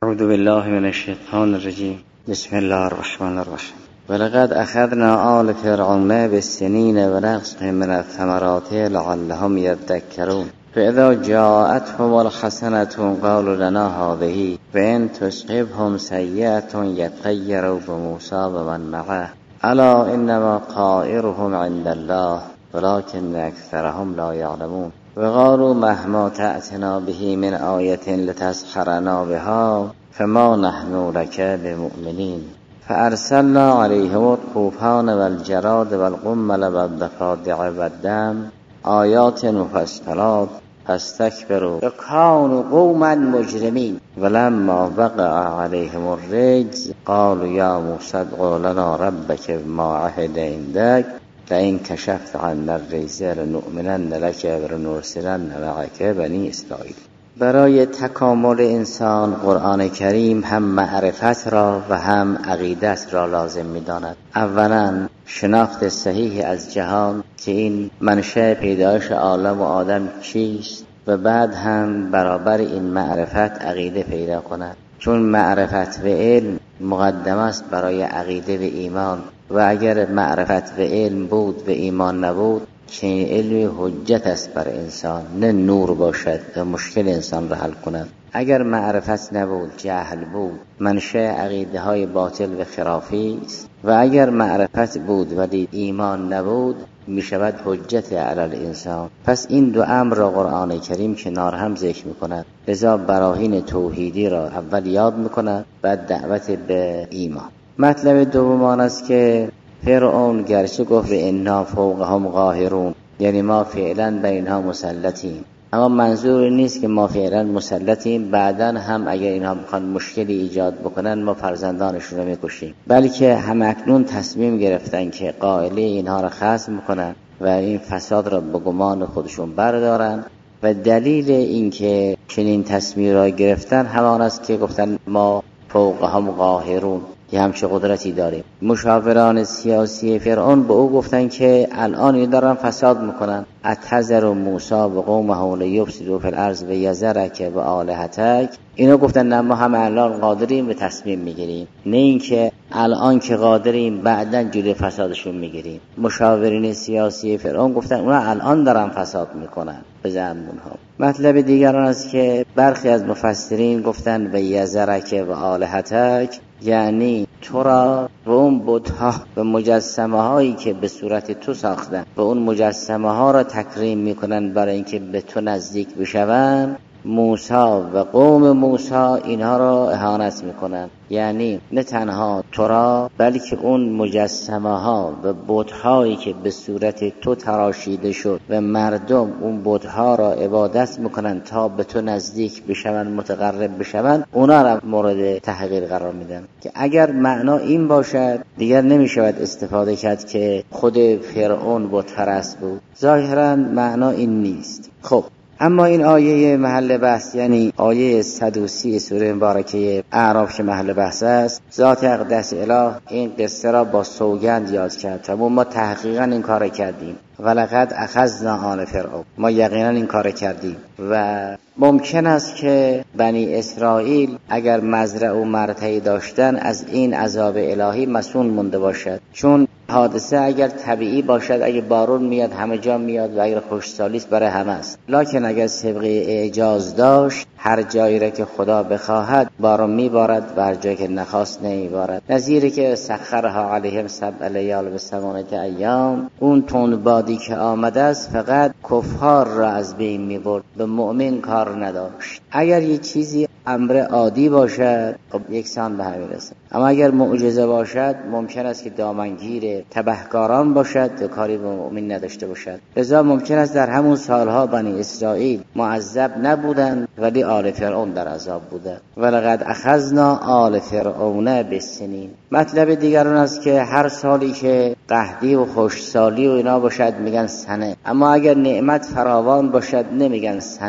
اعوذ بالله من الشیطان الرجیم. بسم الله الرحمن الرحیم. ولقد اخذنا آل فرعون بالسنین ونقص من الثمرات لعلهم يذكرون فاذا جاءتهم الحسنة قالوا لنا هذه وان تصبهم سیئة يطیروا بموسى ومن معه الا انما طائرهم عند الله ولكن اکثرهم لا يعلمون وقالوا مهما تأتنا به من آية لتسحرنا بها فما نحن لك بمؤمنين فأرسلنا عليهم الطوفان والجراد والقمل والضفادع والدم آيات مفصلات فاستكبروا وكانوا قوما مجرمين ولما وقع عليهم الرجز قالوا يا موسى ادع لنا ربك بما عهد عندك لئن کشفت عنا الرجز لنؤمنن لك ولنرسلن معك بنی اسرائیل. برای تکامل انسان قرآن کریم هم معرفت را و هم عقیدت را لازم می‌داند. اولا شناخت صحیح از جهان که این منشأ پیدایش عالم و آدم چیست و بعد هم برابر این معرفت عقیده پیدا کند، چون معرفت و علم مقدم است برای عقیده و ایمان و اگر معرفت و علم بود و ایمان نبود چنین علمی حجت است بر انسان، نه نور باشد و مشکل انسان را حل کند. اگر معرفت نبود جهل بود، منشأ عقیده های باطل و خرافی است و اگر معرفت بود ولی ایمان نبود می شود حجت علی الانسان. پس این دو امر را قرآن کریم کنار هم ذکر می کند، لذا براهین توحیدی را اول یاد می کند بعد دعوت به ایمان. مطلب دوم آن است که فرعون گرچه گفت انا فوقهم قاهرون، یعنی ما فعلا بر اینها مسلطیم، اما منظور نیست که ما فعلا مسلطیم بعداً هم اگر اینها بخوان مشکلی ایجاد بکنن ما فرزندانشون رو میکشیم، بلکه همکنون تصمیم گرفتن که قائله اینها را خصم میکنن و این فساد را به گمان خودشون بردارن و دلیل اینکه چنین تصمیم را گرفتن همان است که گفتن ما فوقهم قاهرون، که همچه قدرتی داریم. مشاوران سیاسی فرعون به او گفتن که الان این دارن فساد میکنن، اتحذر موسی و قومه لیفسدوا فی الارض و یذرک و آلهتک. اینو گفتن نه ما هم الان قادریم به تصمیم میگیریم، نه اینکه الان که قادریم بعداً جلوی فسادشون میگیریم. مشاورین سیاسی فرعون گفتن اونا الان دارن فساد میکنن به زعم اونها. مطلب دیگر آن است که برخی از مفسرین گفتن و یذرک و آلهتک، یعنی تو را و اون بت‌ها و مجسمه هایی که به صورت تو ساختن و اون مجسمه ها را تکریم میکنن برای اینکه به تو نزدیک بشون، موسی و قوم موسی اینها را اهانت میکنن. یعنی نه تنها تو را بلکه اون مجسمه ها و بت هایی که به صورت تو تراشیده شد و مردم اون بت ها را عبادت میکنن تا به تو نزدیک بشون، متقرب بشون، اونا را مورد تحقیر قرار میدن. که اگر معنا این باشد دیگر نمیشود استفاده کرد که خود فرعون بت پرست بود. ظاهرا معنا این نیست. خب اما این آیه محل بحث، یعنی آیه 130 سوره مبارکه اعراف که محل بحث است، ذات اقدس اله این قصه را با سوگند یاد کرد و ما تحقیقا این کار کردیم. ولقد اخذنا آل فرعون، ما یقینا این کار کردیم و ممکن است که بنی اسرائیل اگر مزرعه و مرتعی داشتن از این عذاب الهی مسئول مونده باشد، چون حادثه اگر طبیعی باشد، اگر بارون میاد همه جا میاد و اگر خشکسالی است برای همه است، لکن اگر سابقه اعجاز داشت هر جایی را که خدا بخواهد بارون میبارد و هر جایی که نخواست نمیبارد. نظیری که سخرها علیهم 7 لیال و 8 ایام، اون تندبادی که آمده است فقط کفار را از بین میبرد، به مؤمن کار نداشت. اگر یه چیزی امر عادی باشد خب یکسان به همین رسد، اما اگر معجزه باشد ممکن است که دامنگیر تبهکاران باشد و کاری به مؤمن نداشته باشد. لذا ممکن است در همون سالها بنی اسرائیل معذب نبودند ولی آل فرعون در عذاب بوده. ولقد اخذنا آل فرعون بالسنین. مطلب دیگر اون است که هر سالی که قحطی و خشکسالی و اینا باشد میگن سنه، اما اگر نعمت فراوان باشد نمیگن سنه.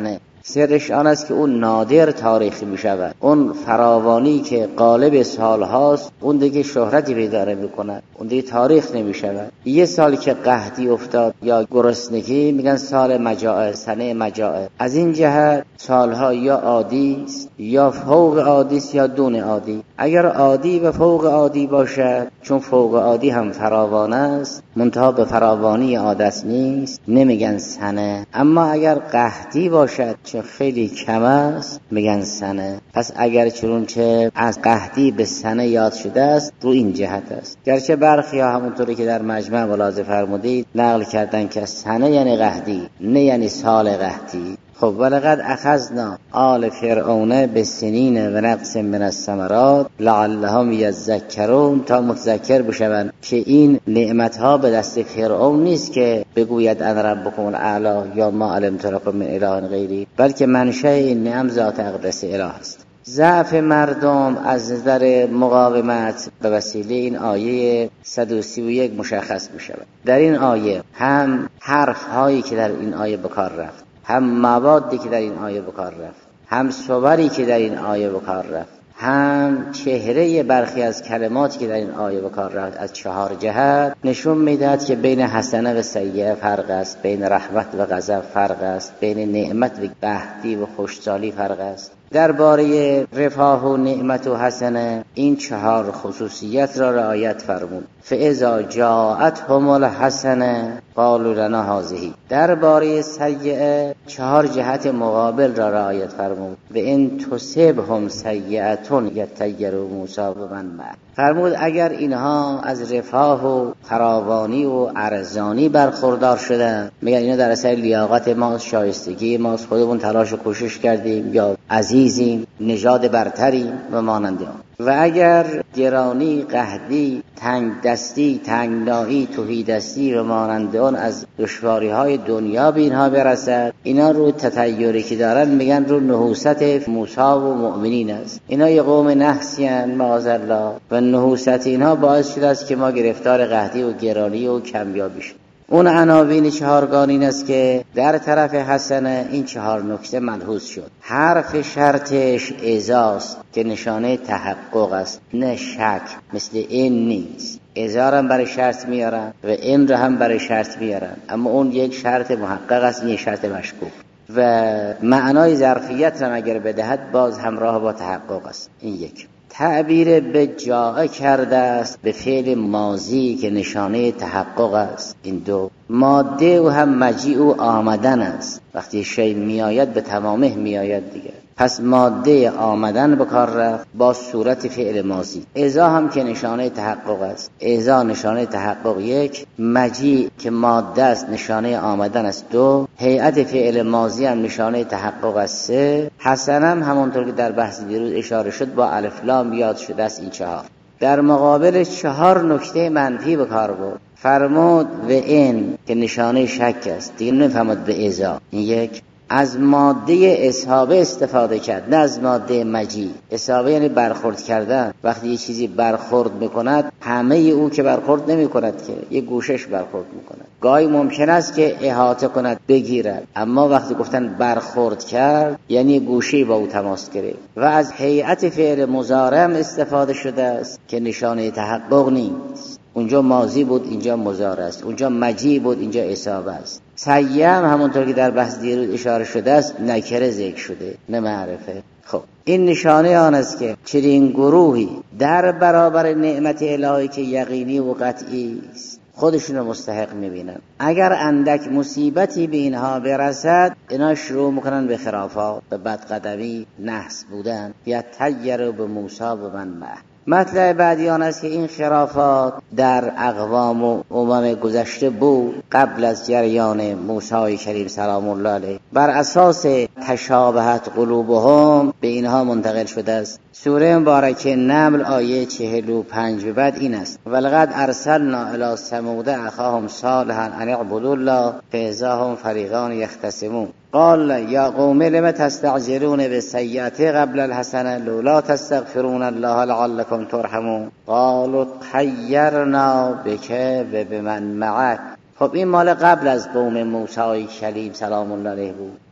سرش آن است که اون نادر تاریخی می شود. اون فراوانی که غالب سالهاست اون دیگه شهرتی پیدا نمی‌کند، اون دیگه تاریخ نمی شود. یه سال که قحطی افتاد یا گرسنگی میگن سال مجاعه، سنه مجاعه. از این جهت سالها یا عادی است یا فوق عادی است یا دون عادی. اگر عادی و فوق عادی باشد، چون فوق عادی هم فراوان است منتها به فراوانی عادت نیست، نمیگن سنه. اما اگر قحطی باشد چون خیلی کم است میگن سنه. پس اگر چون از قحطی به سنه یاد شده است رو این جهت است. گرچه برخی ها همونطوری که در مجمع ملاحظه فرمودید نقل کردن که سنه یعنی قحطی، نه یعنی سال قحطی. خب ولقد اخذنا آل فرعون بالسنین و نقص من الثمرات لعلهم یذکرون، تا متذکر بشوند که این نعمتها به دست فرعون نیست که بگوید انا ربکم الاعلی یا ما علمت لکم من اله غیری، بلکه منشأ این نعم ذات اقدس اله است. ضعف مردم از نظر مقاومت به وسیله این آیه 131 مشخص می شود. در این آیه هم حرف هایی که در این آیه به کار رفت، هم موادی که در این آیه به کار رفت، هم صوری که در این آیه به کار رفت، هم چهره برخی از کلماتی که در این آیه به کار رفت، از 4 جهت نشون میدهد که بین حسنه و سیئه فرق است، بین رحمت و غضب فرق است، بین نعمت و قحطی و خوشحالی فرق است. درباره رفاه و نعمت و حسنه این 4 خصوصیت را رعایت فرمود. فاذا جاءتهم الحسنه قالوا لنا هذه. درباره سیئه 4 جهت مقابل را رعایت فرمود. و ان تصبهم سیئه یطیروا موسی و من معه. فرمود اگر اینها از رفاه و فراوانی و ارزانی برخوردار شدن، میگن اینا در اثر لیاقت ما، شایستگی ما، خودمون تلاش و کوشش کردیم یا عزیزیم، نژاد برتریم و مانند آن. و اگر گرانی، قحطی، تنگ دستی، تنگنایی، تهیدستی و مانند آن از دشواری‌های دنیا به اینها برسد، اینا رو تطیری که دارن میگن رو نحوست موسی و مؤمنین است. اینا یه قوم نحسین معاذالله و نحوست اینها باعث شده است که ما گرفتار قحطی و گرانی و کمیابی شد. اون عناوین 4گانه این است که در طرف حسنه این 4 نکته ملحوظ شد. حرف شرطش ازاست که نشانه تحقق است، نه شک، مثل این نیست. ازارم برای شرط میارن و این را هم برای شرط میارن، اما اون یک شرط محقق است، این یک شرط مشکوک. و معنای ظرفیت را اگر بدهد باز همراه با تحقق است. این یک. تعبیر به جاء کرده است به فعل ماضی که نشانه تحقق است. این 2. ماده و هم مجیء و آمدن است. وقتی شی میآید به تمامه میآید دیگه. پس ماده آمدن به کار رفت با صورت فعل ماضی. اذا هم که نشانه تحقق است. اذا نشانه تحقق 1، مجیء که ماده است نشانه آمدن است 2، هیئت فعل ماضی هم نشانه تحقق است 3، حسن هم همونطور که در بحث دیروز اشاره شد با الف لام یاد شده است این 4. در مقابل 4 نکته منفی به کار برد. فرمود و این که نشانه شک است، دیگه نفهمد به اذا. این 1. از ماده اصحابه استفاده کرد، نه از ماده مجیء. اصحابه یعنی برخورد کردن. وقتی یه چیزی برخورد میکند همه او که برخورد نمی کند که یه گوشش برخورد میکند. گاهی ممکن است که احاطه کند، بگیرد، اما وقتی گفتن برخورد کرد یعنی گوشی با او تماس گرفت. و از هیئت فعل مضارع استفاده شده است که نشانه تحقق نیست. اونجا ماضی بود اینجا مضارع است، اونجا مجیء بود اینجا اصابه است. سیئه هم همونطور که در بحث دیروز اشاره شده است نکره ذکر شده، نه معرفه. خب این نشانه آن است که چنین گروهی در برابر نعمت الهی که یقینی و قطعی است خودشون رو مستحق میبینن. اگر اندک مصیبتی به اینها برسد اینا شروع میکنن به خرافات، به بدقدمی، نحس بودن، یا تیر به موسی و من معه. مطلب بعدی آن است که این خرافات در اقوام و امم گذشته بود قبل از جریان موسی کریم سلام الله علیه. بر اساس تشابهت قلوبهم به اینها منتقل شده است. سوره مبارکه نمل آیه 45 به بعد این است: ولقد ارسلنا الی ثمود اخاهم صالحا ان اعبدوا الله فاذا هم فریقان یختصمون قال یا قوم لم تستعجلون بالسیئة قبل الحسنة لولا تستغفرون الله لعلكم ترحمون قالوا طیرنا بک و بمن معک. خب این مال قبل از قوم موسی کلیم سلام الله علیه بود.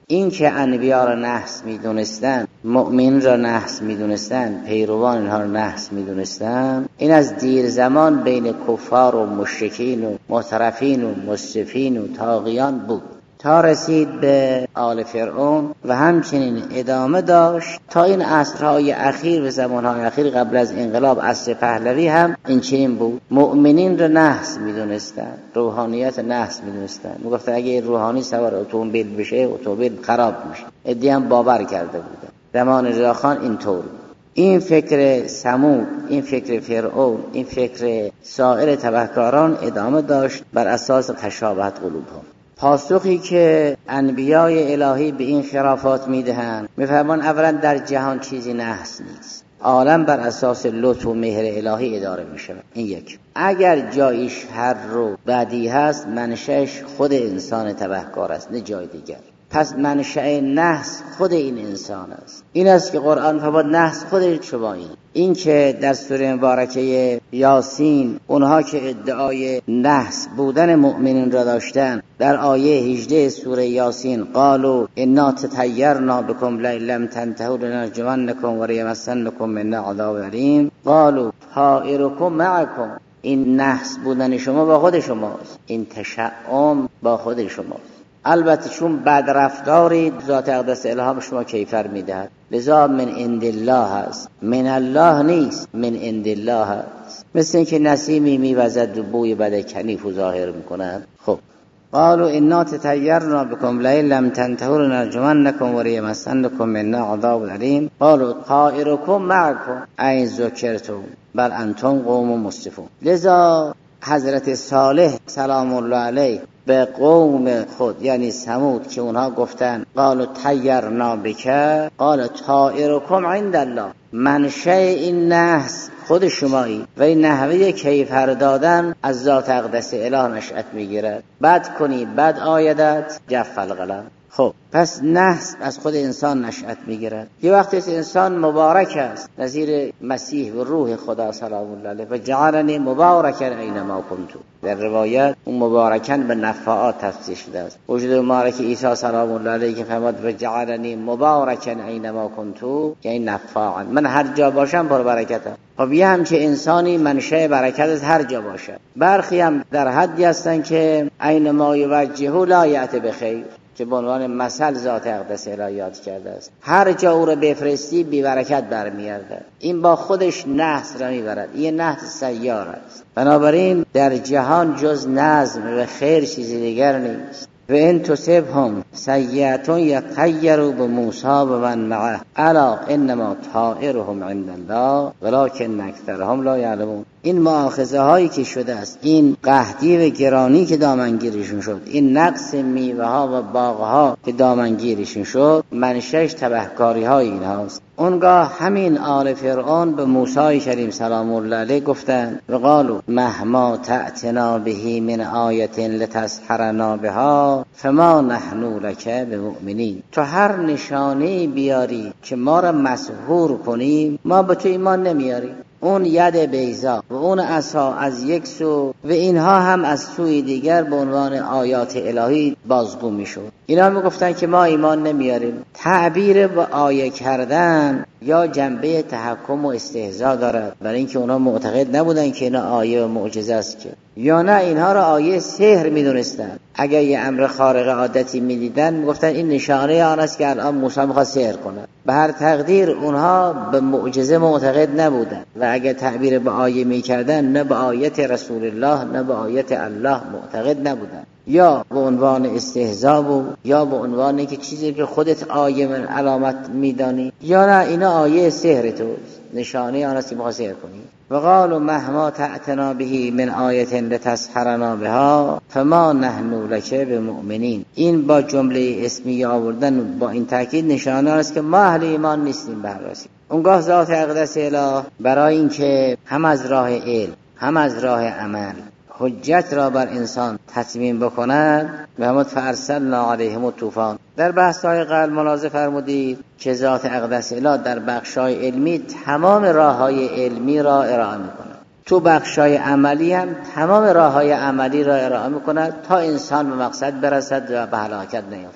این که انبیا را نحس میدونستن، مؤمن را نحس میدونستن، پیروان اینها را نحس میدونستن، این از دیر زمان بین کفار و مشرکین و معترفین و مسرفین و طاغیان بود تا رسید به آل فرعون و همچنین ادامه داشت تا این عصرهای اخیر و زمانهای اخیر قبل از انقلاب عصر پهلوی هم این چنین بود. مؤمنین رو نحس میدونستن، روحانیت نحس میدونستن. میگفتن اگه روحانی سوار اتومبیل بشه اتومبیل خراب میشه. ادعی هم باور کرده بودن. زمان رضاخان اینطور. این فکر ثمود، این فکر فرعون، این فکر سایر تبهکاران ادامه داشت بر اساس تشابهات قلوبهم. پاسخی که انبیای الهی به این خرافات میدهند، میفرمان اولا در جهان چیزی نحس نیست، عالم بر اساس لطف و مهر الهی اداره میشه. این یک. اگر جایی شر و بدی هست منشأش خود انسان تبهکار است نه جای دیگر. پس منشأ نحس خود این انسان است. این است که قرآن فرمود نحس خود شمایید. این که در سوره مبارکه یاسین اونها که ادعای نحس بودن مؤمنین را داشتن، در آیه 18 سوره یاسین قالوا انا تطیرنا بكم لئن تنتهوا لنرجمنكم وليمسنكم منا عذاب الیم قالوا طائركم معكم. این نحس بودن شما با خود شماست، این تشعم با خود شماست. البته چون بد رفتاری ذات اقدس الهام شما کیفر میدهد، لذا من عند الله هست، من الله نیست، من عند الله هست. مثل اینکه نسیمی میوزد و بوی بد کنیف و ظاهر میکند. خب قالوا انا تطیرنا بكم لئن لم تنتهوا لنرجمنكم وليمسنكم منا عذاب الیم قالوا طائركم معكم این ذکرتم بل انتم قوم مسرفون. لذا حضرت صالح سلام الله علیه به قوم خود یعنی ثمود که اونها گفتن قالوا طیرنا بک قال طائرکم عند الله، منشأ این نحس خود شمایی و این نحوه کیفر دادن از ذات اقدس اله نشأت میگیرد. بد کنی بد آیدت جف القلم. خب پس نحس از خود انسان نشأت میگیرد. یه وقتی انسان مبارک است نظیر مسیح و روح خدا سلام الله علیه و جعلنی مبارکا اینما کنت. در روایت اون مبارکن به نفعات تفسیر شده است. وجود مبارک عیسی سلام الله علیه که فرمود و جعلنی مبارکا اینما کنت، یعنی نفعا، من هر جا باشم پر برکتم. خب یه همچه انسانی منشأ برکت از هر جا باشد. برخی هم در حدی هستن که اینما یوجهه لا یأتی بخیر، که به عنوان مثل ذات اقدس الهی یاد کرده است. هر جا او را بفرستی بی برکت برمی‌گردد. این با خودش نحس را میبرد. این نحس سیار است. بنابراین در جهان جز نظم و خیر چیزی دیگر نیست. و ان تصبهم سیئة یطیروا بموسی و من معه الا انما طائرهم عند الله ولکن اکثرهم لا یعلمون. این مؤاخذه هایی که شده است، این قحطی و گرانی که دامنگیرشون شد، این نقص میوه ها و باغ ها که دامنگیرشون شد، منشأش تبهکاری های این هاست. اونگاه همین آل فرعون به موسی کریم سلام الله علیه گفتند و قالوا مهما تأتنا به من آیت لتسحرنا بها فما نحن لک بمؤمنین. تو هر نشانه بیاری که ما را مسحور کنیم ما به تو ایمان نمیاریم. اون ید بیضا و اون عصا از یک سو و اینها هم از سوی دیگر به عنوان آیات الهی بازگو میشد. اینا میگفتن که ما ایمان نمیاریم. تعبیر و آیه کردن یا جنبه تحکم و استهزاء دارد، برای اینکه اونا معتقد نبودن که اینا آیه و معجزه است، که یا نه اینها را آیه سحر میدونستن. اگر یه امر خارق عادتی میدیدن میگفتن این نشانه آن است که الان موسی میخواد سحر کنه. به هر تقدیر اونها به معجزه معتقد نبودن و اگر تعبیر به آیه میکردن نه به آیت رسول الله نه به آیت الله معتقد نبودن. یا به عنوان استهزاء بود یا به عنوان که چیزی که خودت آیه من علامت میدانی، یا نه اینا آیه سحر توست، نشانه آن است که میخواد سحر کنی. و قالوا مهما تأتنا به من آیت لتسحرنا بها فما نحن لک بمؤمنین. این با جمله اسمی آوردن با این تاکید نشانه است که ما اهل ایمان نیستیم به هر راستی. اونگاه ذات اقدس اله برای اینکه هم از راه علم هم از راه عمل حجت را بر انسان تتمیم بکند محمد فارسلنا علیهم الطوفان. در بحث‌های قبل ملاحظه فرمودید که ذات اقدس اله در بخش‌های علمی تمام راه‌های علمی را ارائه می‌کند، تو بخش‌های عملی هم تمام راه‌های عملی را ارائه می‌کند تا انسان به مقصد برسد و به هلاکت نیفتد.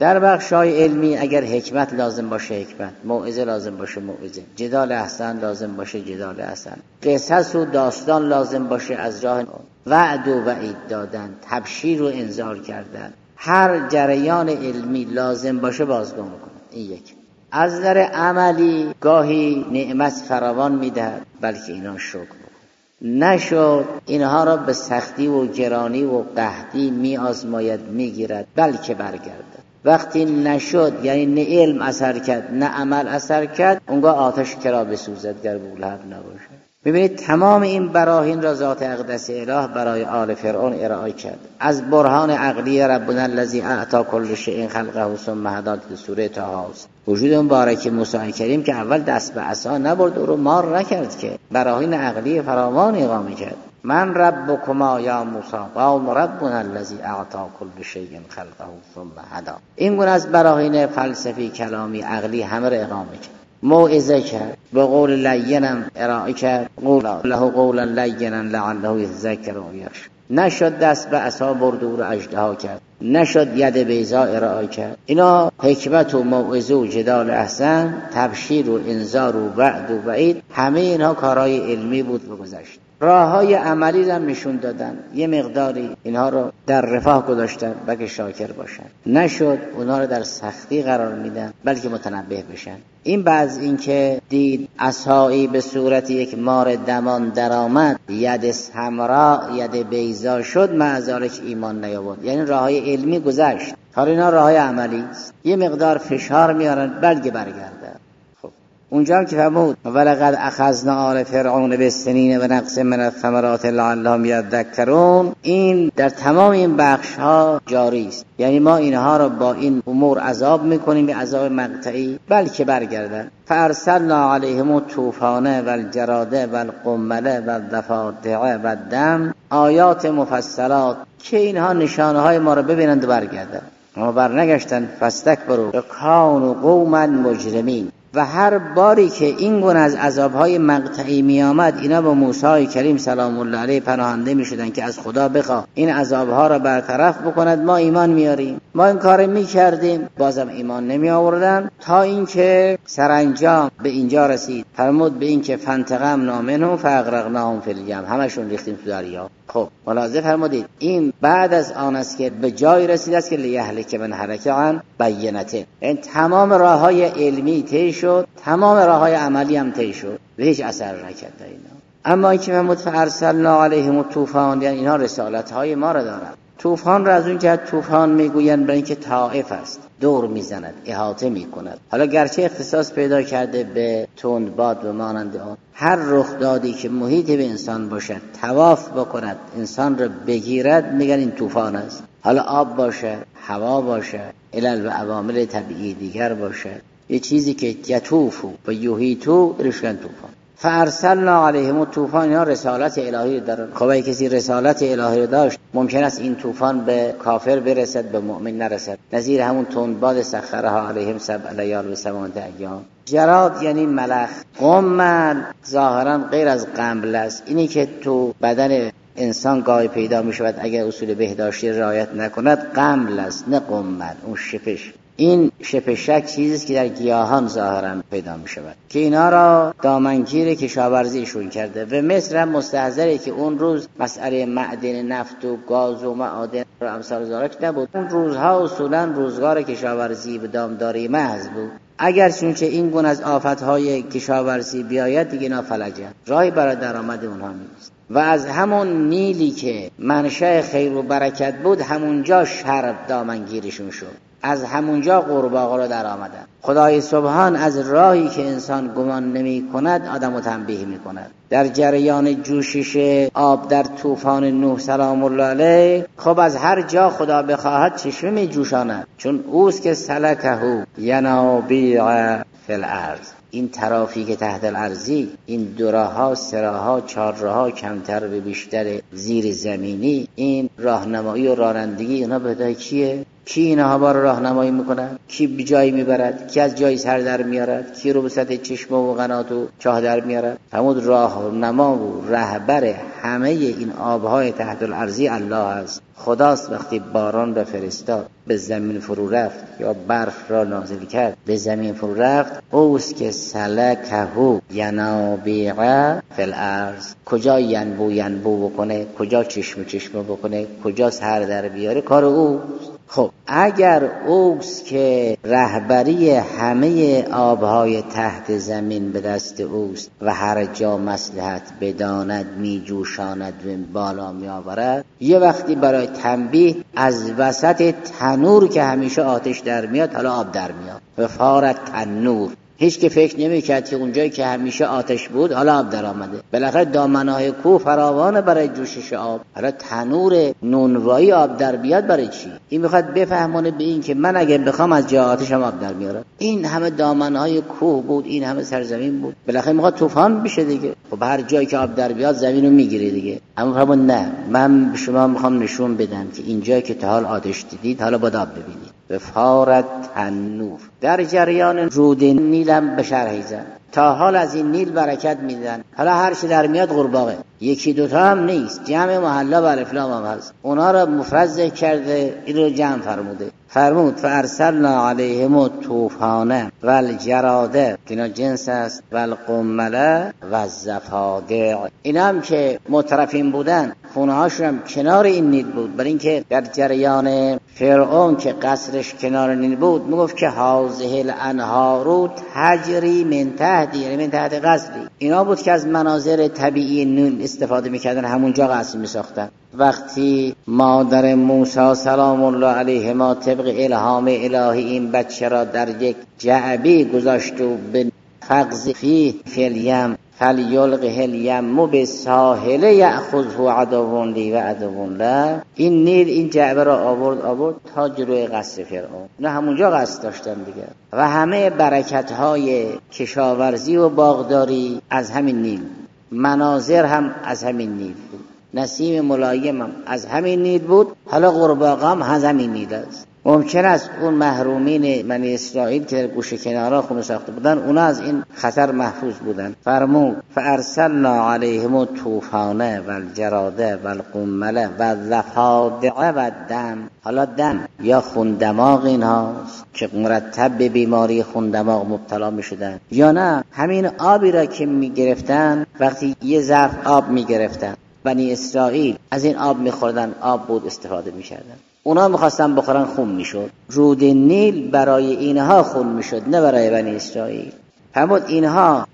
در بخش‌های علمی اگر حکمت لازم باشه حکمت، موعظه لازم باشه موعظه، جدال احسن لازم باشه جدال احسن، قصص و داستان لازم باشه از راه وعد و وعید دادن، تبشیر و انذار کردن، هر جریان علمی لازم باشه بازگو میکنه. این یک. از نظر عملی گاهی نعمت فراوان میدهد بلکه اینا شکر بکن، نشد اینها را به سختی و گرانی و قحطی میآزماید میگیرد بلکه برگردد. وقتی نشد یعنی نه علم اثر کرد نه عمل اثر کرد، اونگاه آتش کرا بسوزد گر بولهب نباشه. ببینید تمام این براهین را ذات اقدس اله برای آل فرعون ارائه کرد. از برهان عقلی ربنا الذی اعطی کل شیء خلقه ثم هدی که سوره طه است. وجود مبارک موسی کریم که اول دست به عصا نبرد او رو مار نکرد، که براهین عقلی فراوان اقامه کرد. من ربکما یا موسی قال ربنا الذی اعطی کل شیء خلقه ثم هدی. این گونه از براهین فلسفی کلامی عقلی همه را اقامه کرد. موعظه کرد، به قول لینم ارائه کرد، قول له قولا لینا لعله یذکر و یخشی. نشد دست به عصا برد او را اژدها کرد، نشد ید بیضا ارائه کرد. اینا حکمت و موعظه و جدال احسن، تبشیر و انذار و وعد و وعید، همه اینها کارهای علمی بود و گذشت. راههای عملی را نشون دادن، یه مقداری اینها رو در رفاه گذاشتن بلکه شاکر باشن. نشد اونها رو در سختی قرار میدن بلکه متنبه بشن. این بعض این که دید عصایی به صورت یک مار دمان درآمد، ید سمرا ید بیضا شد، معذالک ایمان نیاورد. یعنی راههای علمی گذشت، حالا اینا راههای عملی است. یه مقدار فشار میارن بلکه برگردن. اونجا هم که فرمود ولقد اخذنا آل فرعون بالسنین و نقص من الثمرات لعلهم یذکرون، این در تمام این بخش ها جاری است. یعنی ما اینها رو با این امور عذاب میکنیم، به عذاب مقطعی بلکه برگردن. فارسلنا علیهم الطوفان والجراد والقمل والضفادع والدم آیات مفصلات، که اینها نشانه های ما رو ببینند و برگردن. اما برنگشتن فاستکبروا وکانوا قوما مجرمین. و هر باری که این گونه از عذابهای مقطعی می آمد، اینا با موسی کریم سلام الله علیه پناهنده می شدن که از خدا بخواه این عذابها را برطرف بکند، ما ایمان میاریم. ما این کار می کردیم، بازم ایمان نمی آوردن، تا اینکه سرانجام به اینجا رسید. فرمود به این که فانتقمنا منهم فاغرقناهم فی الیم، همشون ریختیم تو دریا. خب ملاحظه فرمودید این بعد از آن است که به جای رسید است که لیهلک من هلک عن بینته. این تمام راههای علمی طی شد، تمام راههای عملی هم طی شد و هیچ اثر نکرد اینا. اما این که فرمود فارسلنا علیهم الطوفان، یعنی اینا رسالت‌های ما را دارند. طوفان را از اون جهت طوفان میگویند برای اینکه طائف است، دور میزند، احاطه میکند. حالا گرچه اختصاص پیدا کرده به تندباد و مانند آن، هر رخدادی که محیط به انسان باشد، طواف بکند، انسان را بگیرد، میگن این طوفان است. حالا آب باشه، هوا باشه، علل و عوامل طبیعی دیگر باشه، یه چیزی که یطوفو و یحیطو رشکن طوفان. فارسلنا علیهم الطوفان، یا رسالت الهی دارن. خب اگه کسی رسالت الهی داشت، ممکن است این طوفان به کافر برسد، به مؤمن نرسد. نظیر همون تندباد سخرها علیهم 7 لیال و 8 ایام. جراد یعنی ملخ. قمل ظاهرا غیر از قمل است، اینی که تو بدن انسان گاهی پیدا می شود اگر اصول بهداشتی رعایت نکند، قمل است نه قمل. اون شپش، این شپشک چیزی است که در گیاهان ظاهرا پیدا می شود، که اینا را دامنگیر کشاورزیشون کرده. و مصر هم مستحضره که اون روز مسئله معدن نفت و گاز و معادن و امثال ذالک نبود. اون روزها اصولا روزگار کشاورزی و دامداری محض بود. اگر چونچه این گونه از آفتهای کشاورزی بیاید، دیگه اینا فلجه، راهی برای درآمد اونها نیست. و از همون نیلی که منشأ خیر و برکت بود، همونجا شر دامنگیرشون شد، از همونجا قورباغه را در آمدن. خدای سبحان از راهی که انسان گمان نمی کند آدم رو تنبیه می کند. در جریان جوشش آب در طوفان نوح سلام الله علیه، خب از هر جا خدا بخواهد چشمه می جوشاند، چون اوست که سلکهو ینابیع فی الارض. این ترافیک تحت الارضی، این دوراها، سراها، چارراها، کمتر به بیشتر زیر زمینی، این راهنمایی و رانندگی، اینا به دای کیه؟ کی اینها با راهنمایی میکنه؟ کی به جایی میبرد؟ کی از جایی سر در میارد؟ کی رو به سطح چشمه و قنات و چاه در میارد؟ همون راهنما و رهبر همه این آبهای تحت الارضی الله است. خداست وقتی باران را فرستاد به زمین فرو رفت یا برف را نازل کرد به زمین فرو رفت، اوست که سلکه ینابیع فی الارض، کجا ینبو بکنه، کجا چشمه بکنه، کجا سر در بیاره، کار اوست. خب اگر اوست که رهبری همه آبهای تحت زمین به دست اوست و هر جا مصلحت بداند می جوشاند و بالا می آورد، یه وقتی برای تنبیه از وسط تنور که همیشه آتش در میاد حالا آب در میاد و فارت تنور. هیچ که فکر نمی‌کرد که اونجایی که همیشه آتش بود حالا آب در آمده. بالاخره دامنه‌های کوه فراوانه برای جوشش آب، حالا تنور نونوایی آب در بیاد برای چی؟ این میخواد بفهمونه به این که من اگه بخوام از جای آتشم آب در میارم. این همه دامنه‌های کوه بود، این همه سرزمین بود، بالاخره میخواد طوفان بشه دیگه. خب هر جایی که آب در بیاد زمینو میگیره دیگه. اما فرمود نه، من به شما میخوام نشون بدم که اینجایی که تا حال آتش دیدید حالا باید آب ببینید. به فارت تنور. در جریان رود نیلم به شرحی زن، تا حال از این نیل برکت میدن، حالا هر چی در میاد قورباغه، یکی دوتا هم نیست، جمع محلا و الافلام هم هست، اونا را مفرد کرده، این رو جمع فرمود فارسلنا علیهم الطوفان و الجراده، اینا جنس است، و القمل و الضفادع. اینا هم که مترفین بودن خونه هاشون هم کنار این نیل بود، برای اینکه در جریان فرعون که قصرش کنار نیل بود میگفت که هذه الانهار تجری من تحتی، یعنی من تحت قصری. اینا بود که از مناظر طبیعی نیل استفاده میکردن، همونجا قصر میساختن. وقتی مادر موسی سلام الله علیه ما طبق الهام الهی این بچه را در یک جعبه گذاشت و به فقز فیه فلیم فلیلقه الیم بالساحل یأخذه عدو لی و عدو له، این نیل این جعبه را آورد تا جلوی قصر فرعون. نه همونجا قصد داشتن دیگه. و همه برکت‌های کشاورزی و باغداری از همین نیل، مناظر هم از همین نیل بود، نسیم ملایم هم از همین نیل بود، حالا قورباغه هم از همین نیل است. ممکن است اون محرومین بنی اسرائیل که در گوشه کنارا خونه ساخته بودن اونا از این خطر محفوظ بودن. فرمود فارسلنا علیهم الطوفان و الجراده و القمل و الضفادع و الدم. حالا دم یا خون دماغ اینهاست که مرتب به بیماری خون دماغ مبتلا می شدن، یا نه همین آبی را که می گرفتن، وقتی یه ظرف آب می گرفتن بنی اسرائیل از این آب می خوردن، آب بود استفاده می کردن، اونا میخواستن بخورن خون میشد. رود نیل برای اینها خون میشد، نه برای بنی اسرائیل. فرمود اینها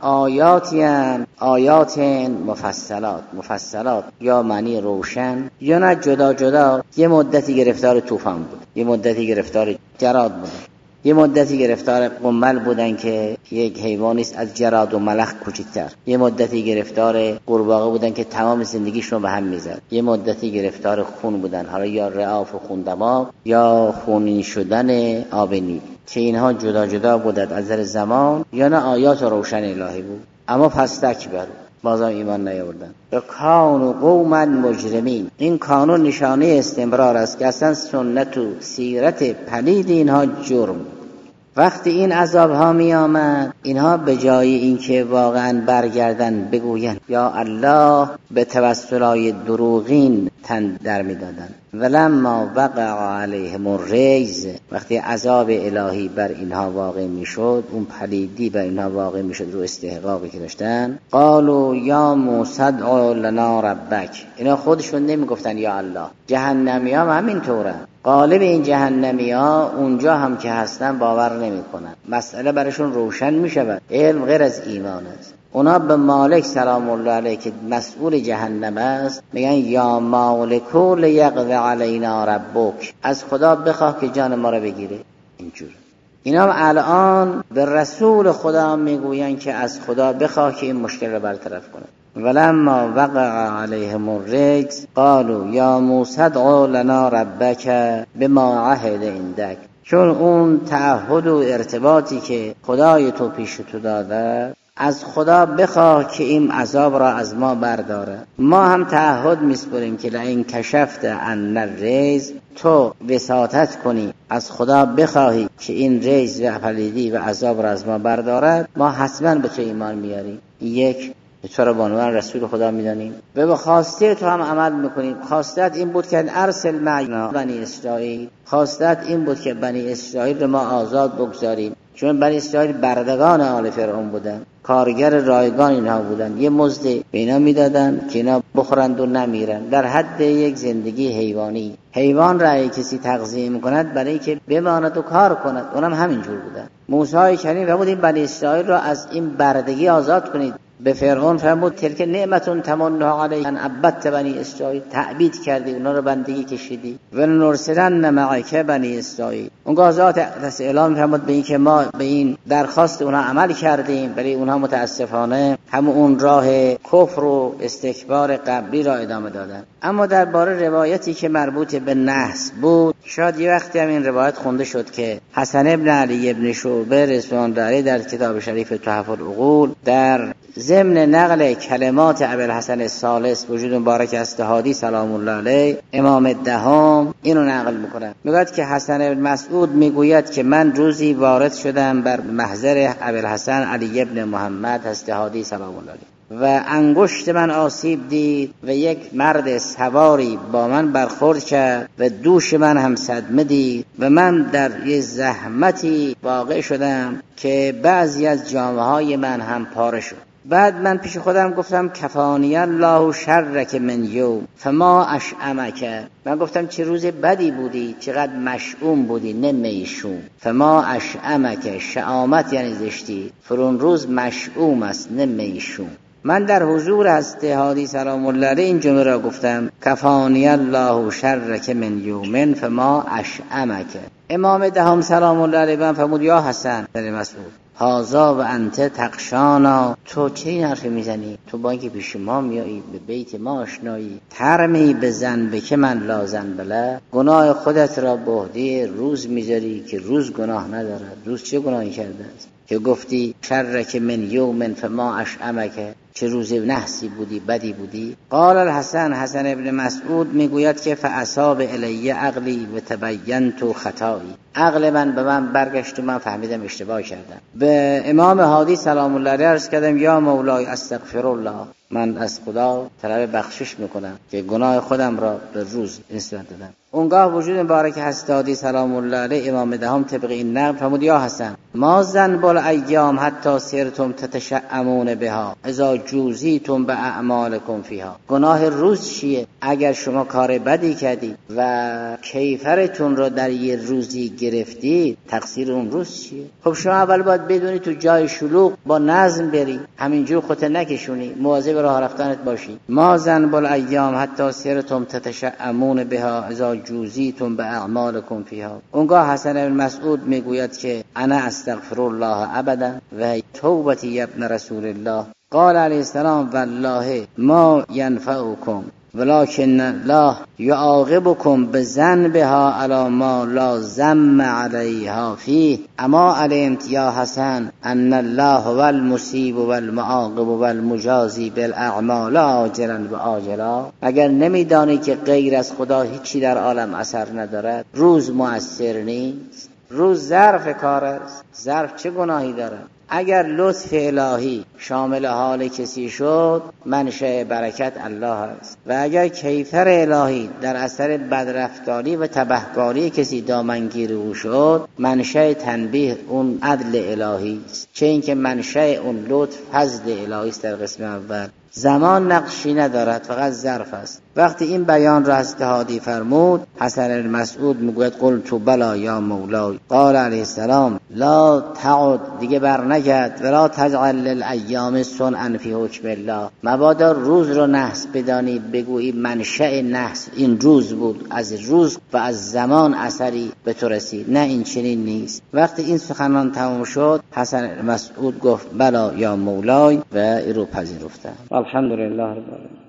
آیات مفصلات یا معنی روشن، یا نه جدا جدا. یه مدتی گرفتار طوفان بود، یه مدتی گرفتار جراد بود، یه مدتی گرفتار قمل بودن که یک حیوانی است از جراد و ملخ کوچکتر، یه مدتی گرفتار قورباغه بودن که تمام زندگیشون به هم میزد، یه مدتی گرفتار خون بودن، حالا یا رعاف و خون دماغ یا خونین شدن آب نیل، که اینها جدا جدا بودند از نظر زمان، یا نه آیات روشن الهی بود. اما فاستکبروا، بازم ایمان نیاوردن. و کانوا قوما مجرمین. این کانون نشانه استمرار است که اصلا سنت و سیرت پلید اینها جرم. وقتی این عذاب ها می آمد، اینها به جای اینکه واقعا برگردن بگوین یا الله، به توسلای دروغین تن در می دادن. ولما وقع علیهم الرجز، وقتی عذاب الهی بر اینها واقع می شد، اون پلیدی بر اینها واقع می شد رو استحقاقی که داشتن، قالوا یا موسی ادع لنا ربک. اینا خودشون نمی گفتن یا الله، جهنمی ها همین طوره. غالب این جهنمی ها اونجا هم که هستن باور نمی کنن، مسئله برشون روشن می شود. علم غیر از ایمان است. اونا به مالک سلام الله علیه که مسئول جهنم است میگن یا مالکو لیقضی علینا ربک، از خدا بخواه که جان ما رو بگیره. اینجور اینا هم الان به رسول خدا میگوین که از خدا بخواه که این مشکل رو برطرف کنه. ولما وقع علیهم الرجز قالوا یا موسی ادع لنا ربک بما عهد عندک. چون اون تعهد و ارتباطی که خدای تو پیش تو داده از خدا بخواه که این عذاب را از ما برداره. ما هم تعهد میسپریم که لئن کشفت عنا الرجز، تو وساطت کنی از خدا بخواهی که این رجز و پلیدی و عذاب را از ما بردارد، ما حتما به تو ایمان میاریم. یک، تو را به عنوان رسول خدا میدانیم و به خواسته تو هم عمل میکنیم. خواستت این بود که ارسل معنا بنی اسرائیل، خواستت این بود که بنی اسرائیل را ما آزاد بگذاریم، چون بنی اسرائیل بردگان آل فرعون بودن، کارگر رایگان اینها بودن. یه مزد به اینا میدادن که اینا بخورند و نمیرن، در حد یک زندگی حیوانی. حیوان را کسی تغذیه میکند برای که بماند و کار کند، اونم همینجور بودن. موسی کریم فرمود این بنی اسرائیل را از این بردگی آزاد کنید. به فرعون فرمود تلک نعمتون تمنها علیک ان عبدت بنی اسرائیل، تعبید کردی، اونا رو بندگی کشیدی. و نرسلن معک بنی اسرائیل، اونگاه ذات اقدس اعلام فرمود به این که ما به این درخواست اونها عمل کردیم، ولی اونها متاسفانه هم اون راه کفر و استکبار قبلی را ادامه دادن. اما درباره روایتی که مربوط به نحس بود، شاید یه وقتی هم این روایت خونده شد که حسن ابن علی ابن شعبه رضوان الله علیه در کتاب شریف تحف العقول در ضمن نقل کلمات ابوالحسن الثالث وجود مبارک استهادی سلام الله علیه، امام دهم اینو نقل میکنه. میگوید که حسن بن مسعود میگوید که من روزی وارد شدم بر محضر ابوالحسن علی ابن محمد استهادی سلام الله علیه و انگشت من آسیب دید و یک مرد سواری با من برخورد کرد و دوش من هم صدمه دید و من در یه زحمتی واقع شدم که بعضی از جامه‌های من هم پاره شد. بعد من پیش خودم گفتم کفانی الله شرک من یوم فما اشعمک. من گفتم چه روز بدی بودی، چقدر مشؤوم بودی، نه میشوم. فما اشعمک، شعامت یعنی زشتی، فرون روز مشؤوم است نه میشوم. من در حضور استهادی سلام الله علیه این جمله را گفتم کفانی الله شرک من یوم فما اشعمک. امام دهم سلام الله علیه من فرمود یا حسن بن مسعود هازا و انت تقشانا، تو چه این حرف میزنی؟ تو با اینکه پیش ما میایی، به بیت ما آشنایی، ترمی به ذنب که من لا ذنب له، گناه خودت را به عهده روز میذاری که روز گناه ندارد. روز چه گناهی کرده است که گفتی شرک من یوم فما اشعمک؟ چه روز نحسی بودی، بدی بودی. قال الحسن، حسن ابن مسعود میگوید که فاصاب الی عقلی و تبینت خطایی، عقل من به من برگشت و من فهمیدم اشتباه کردم. به امام هادی سلام الله علیه عرض کردم یا مولای استغفر الله، من از خدا طلب بخشش میکنم که گناه خودم را به روز نسبت دادم. اونگاه وجود مبارک هستادی سلام الله علیه امام دهم طبق این نقل فرمود یا حسن ما ذنب الایام حتی سرتم تتشعمون بها اذا جوزیتم به اعمالکم فیها. گناه روز چیه؟ اگر شما کار بدی کردید و کیفرتون رو در یه روزی گرفتید، تقصیر اون روز چیه؟ خب شما اول باید بدونی تو جای شلوغ با نظم بری، همینجور خودت نکشونی، مواظب راه رفتنت باشی. ما ذنب الایام حتی سرتم تتشعمون بها اذا جوزیتم به اعمالکم فیها. اونگاه حسن بن مسعود میگوید که انا استغفر الله ابدا و توبتی ابن رسول الله. قال علیه السلام والله ما ینفعکم ولكن الله يعاقبكم بذنبها على ما لا ذم عليها فيه. اما علمت یا حسن ان الله هو المصیب والمعاقب والمجازی بالاعمال عاجلا و آجلا. اگر نمیدانی که غیر از خدا هیچی در عالم اثر ندارد، روز مؤثر نیست، روز ظرف کار است. ظرف چه گناهی دارد؟ اگر لطف الهی شامل حال کسی شد، منشأ برکت الله است، و اگر کیفر الهی در اثر بدرفتاری و تبهکاری کسی دامنگیر او شد، منشأ تنبیه اون عدل الهی است، چه اینکه منشأ اون لطف فضل الهی است. در قسم اول زمان نقشی ندارد، فقط ظرف است. وقتی این بیان را استهادی فرمود، حسن المسعود میگوید قلت بلا یا مولای. قال علیه السلام لا تعد، دیگه بر نگرد، ولا تجعل للایام صنعا فی حکم الله. مبادا روز رو نحس بدانی، بگویی منشأ نحس این روز بود، از روز و از زمان اثری به تو رسید. نه، این چنین نیست. وقتی این سخنان تمام شد، حسن المسعود گفت بلا یا مولای و این رو پذیرفتم. الحمدلله رب العالمین.